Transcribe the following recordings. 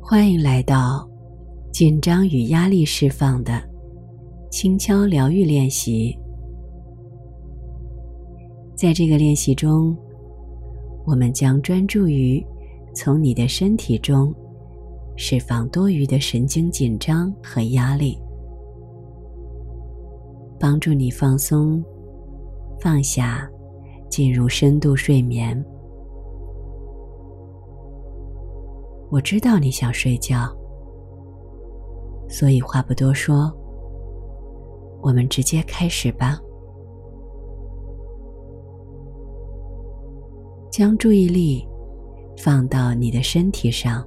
欢迎来到紧张与压力释放的轻敲疗愈练习。在这个练习中，我们将专注于从你的身体中释放多余的神经紧张和压力，帮助你放松、放下，进入深度睡眠。我知道你想睡觉，所以话不多说，我们直接开始吧。将注意力放到你的身体上，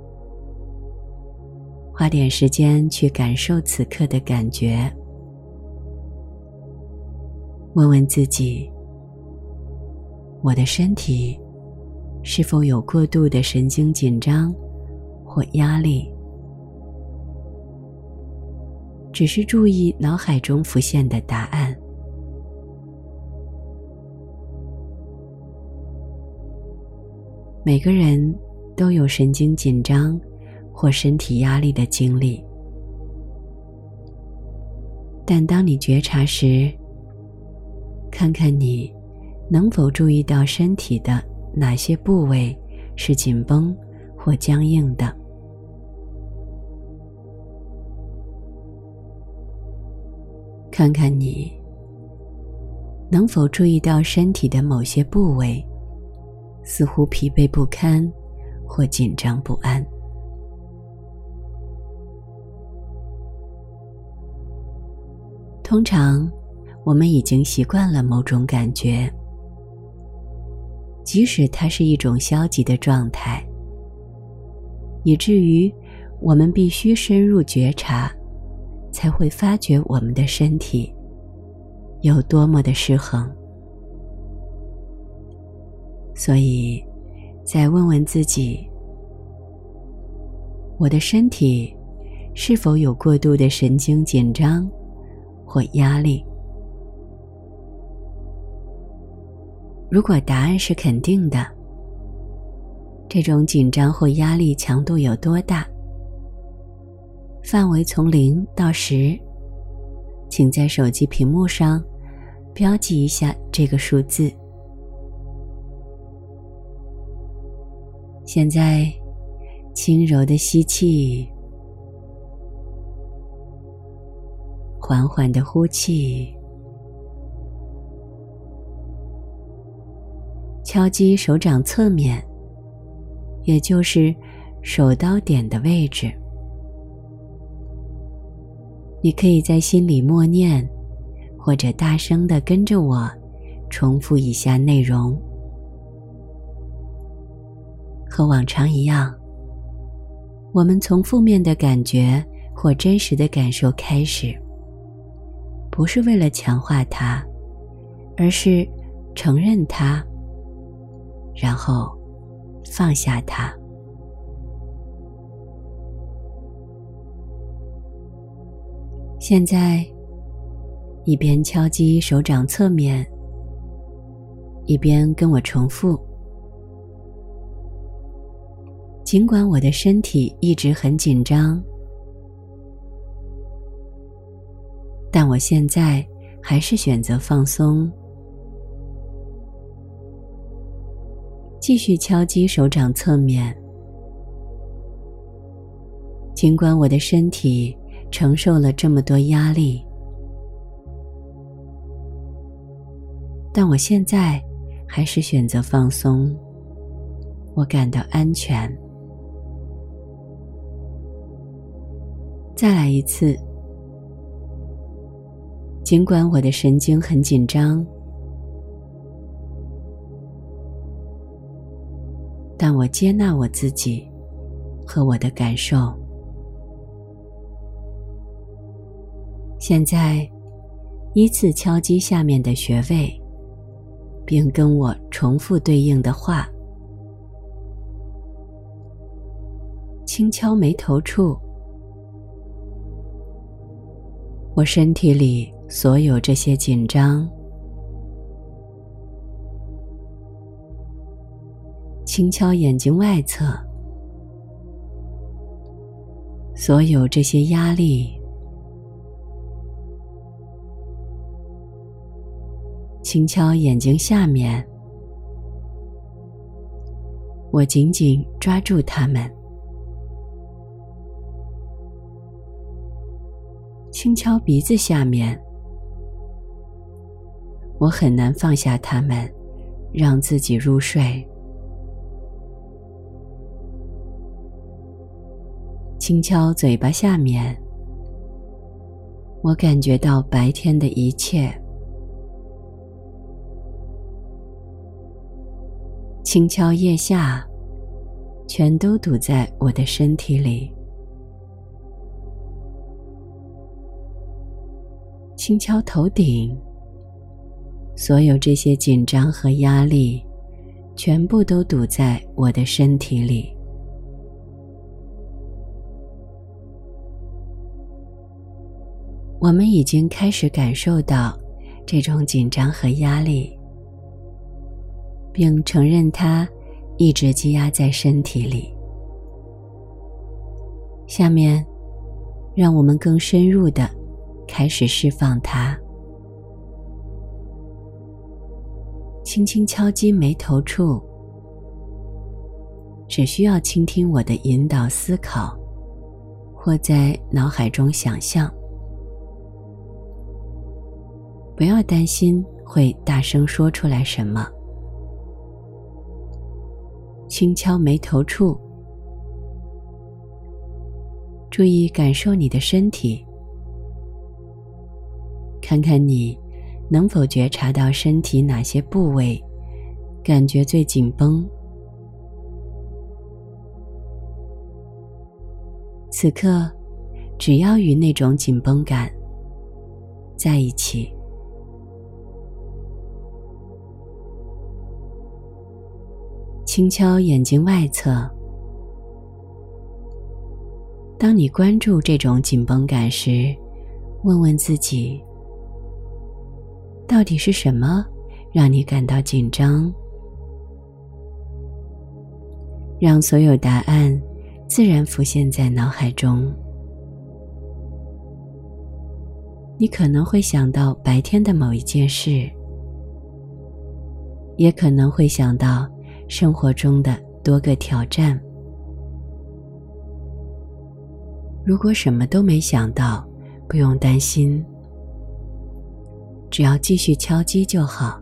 花点时间去感受此刻的感觉。问问自己，我的身体是否有过度的神经紧张或压力？只是注意脑海中浮现的答案。每个人都有神经紧张或身体压力的经历，但当你觉察时，看看你能否注意到身体的哪些部位是紧绷或僵硬的。看看你能否注意到身体的某些部位似乎疲惫不堪或紧张不安。通常我们已经习惯了某种感觉，即使它是一种消极的状态，以至于我们必须深入觉察，才会发觉我们的身体有多么的失衡。所以，再问问自己，我的身体是否有过度的神经紧张或压力？如果答案是肯定的，这种紧张或压力强度有多大？范围从0到10，请在手机屏幕上标记一下这个数字。现在，轻柔的吸气，缓缓的呼气，敲击手掌侧面，也就是手刀点的位置。你可以在心里默念，或者大声地跟着我重复以下内容。和往常一样，我们从负面的感觉或真实的感受开始，不是为了强化它，而是承认它，然后放下它。现在，一边敲击手掌侧面，一边跟我重复。尽管我的身体一直很紧张，但我现在还是选择放松。继续敲击手掌侧面。尽管我的身体承受了这么多压力，但我现在还是选择放松。我感到安全。再来一次。尽管我的神经很紧张，但我接纳我自己和我的感受。现在，依次敲击下面的穴位，并跟我重复对应的话。轻敲眉头处。我身体里所有这些紧张，轻敲眼睛外侧， 所有这些压力，轻敲眼睛下面，我紧紧抓住它们，轻敲鼻子下面，我很难放下它们，让自己入睡。轻敲嘴巴下面，我感觉到白天的一切。轻敲腋下，全都堵在我的身体里。轻敲头顶，所有这些紧张和压力，全部都堵在我的身体里。我们已经开始感受到这种紧张和压力，并承认它一直积压在身体里。下面，让我们更深入地开始释放它。轻轻敲击眉头处，只需要倾听我的引导思考，或在脑海中想象。不要担心会大声说出来什么。轻敲眉头处，注意感受你的身体，看看你能否觉察到身体哪些部位感觉最紧绷。此刻，只要与那种紧绷感在一起。轻敲眼睛外侧，当你关注这种紧绷感时，问问自己，到底是什么让你感到紧张？让所有答案自然浮现在脑海中。你可能会想到白天的某一件事，也可能会想到生活中的多个挑战。如果什么都没想到，不用担心，只要继续敲击就好。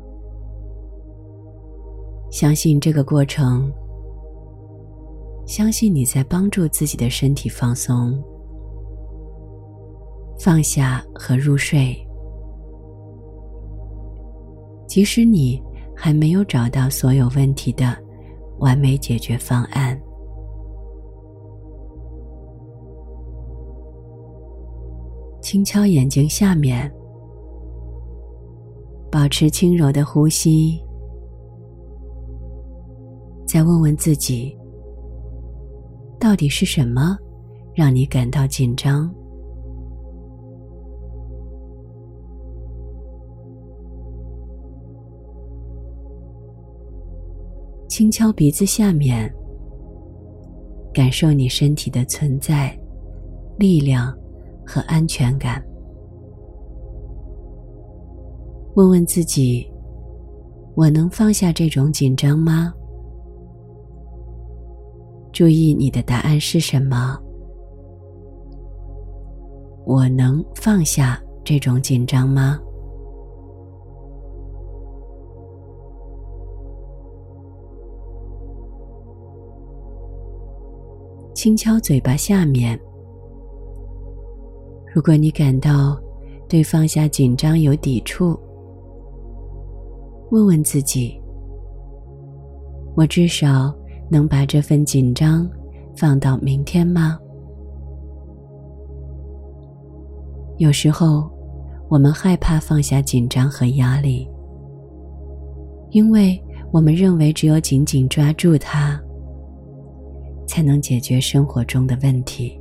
相信这个过程，相信你在帮助自己的身体放松、放下和入睡。即使你还没有找到所有问题的完美解决方案。轻敲眼睛下面，保持轻柔的呼吸。再问问自己，到底是什么让你感到紧张？轻敲鼻子下面，感受你身体的存在、力量和安全感。问问自己，我能放下这种紧张吗？注意你的答案是什么？我能放下这种紧张吗？轻敲嘴巴下面，如果你感到对放下紧张有抵触，问问自己，我至少能把这份紧张放到明天吗？有时候，我们害怕放下紧张和压力，因为我们认为只有紧紧抓住它，才能解决生活中的问题。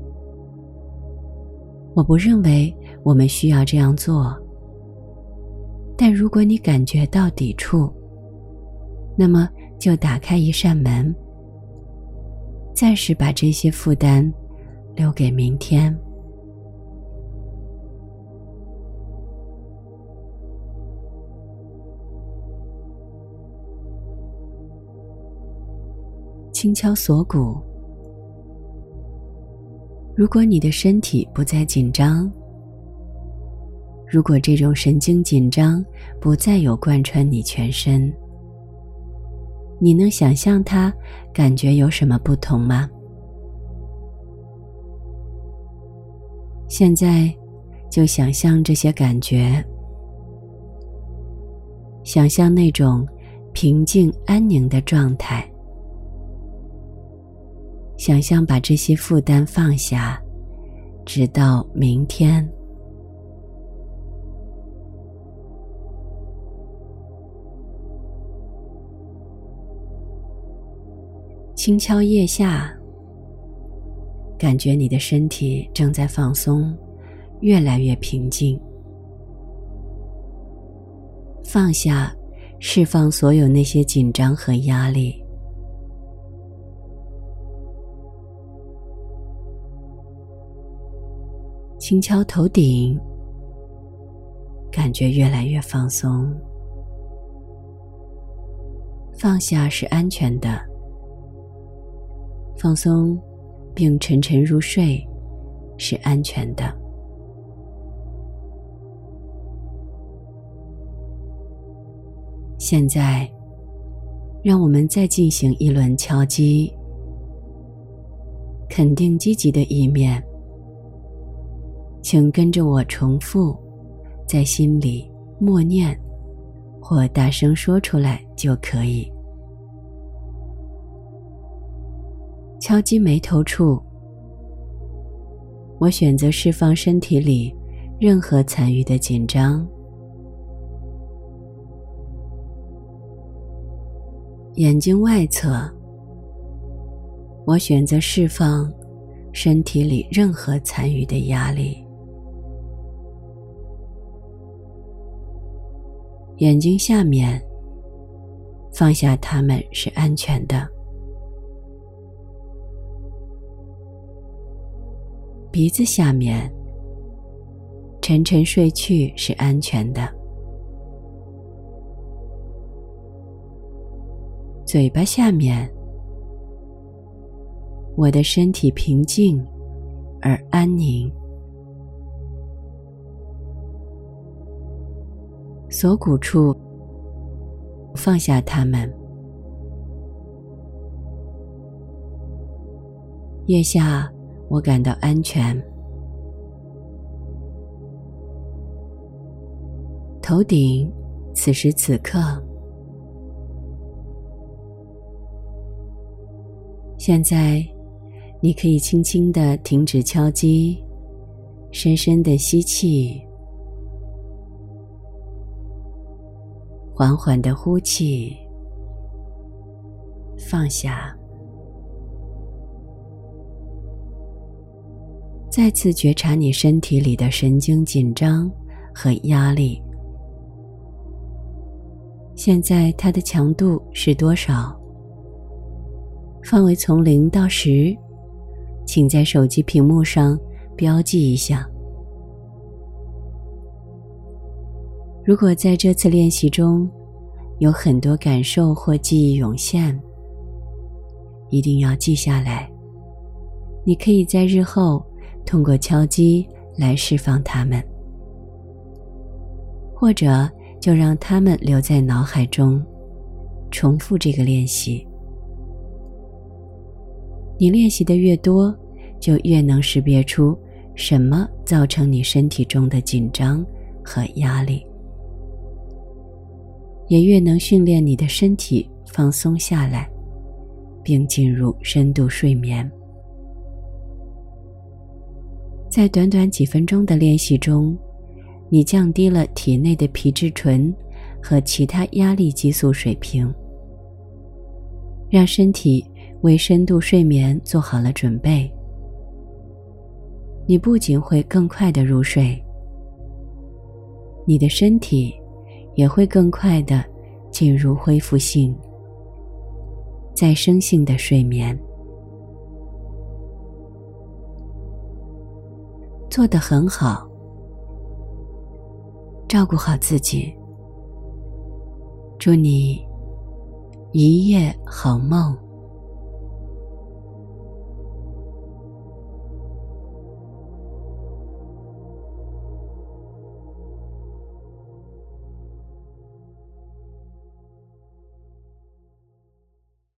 我不认为我们需要这样做，但如果你感觉到抵触，那么就打开一扇门，暂时把这些负担留给明天。轻敲锁骨。如果你的身体不再紧张，如果这种神经紧张不再有贯穿你全身，你能想象它感觉有什么不同吗？现在就想象这些感觉，想象那种平静安宁的状态，想象把这些负担放下，直到明天。轻敲腋下，感觉你的身体正在放松，越来越平静。放下，释放所有那些紧张和压力。轻敲头顶，感觉越来越放松。放下是安全的，放松并沉沉入睡是安全的。现在，让我们再进行一轮敲击，肯定积极的一面。请跟着我重复，在心里默念或大声说出来就可以。敲击眉头处，我选择释放身体里任何残余的紧张。眼睛外侧，我选择释放身体里任何残余的压力。眼睛下面，放下它们是安全的。鼻子下面，沉沉睡去是安全的。嘴巴下面，我的身体平静而安宁。锁骨处，放下它们。腋下，我感到安全。头顶，此时此刻。现在，你可以轻轻地停止敲击，深深地吸气，缓缓地呼气，放下。再次觉察你身体里的神经紧张和压力。现在它的强度是多少？范围从0到10，请在手机屏幕上标记一下。如果在这次练习中有很多感受或记忆涌现，一定要记下来。你可以在日后通过敲击来释放它们，或者就让它们留在脑海中，重复这个练习。你练习的越多，就越能识别出什么造成你身体中的紧张和压力，也越能训练你的身体放松下来，并进入深度睡眠。在短短几分钟的练习中，你降低了体内的皮质醇和其他压力激素水平，让身体为深度睡眠做好了准备。你不仅会更快地入睡，你的身体也会更快地进入恢复性、再生性的睡眠。 做得很好，照顾好自己。祝你一夜好梦。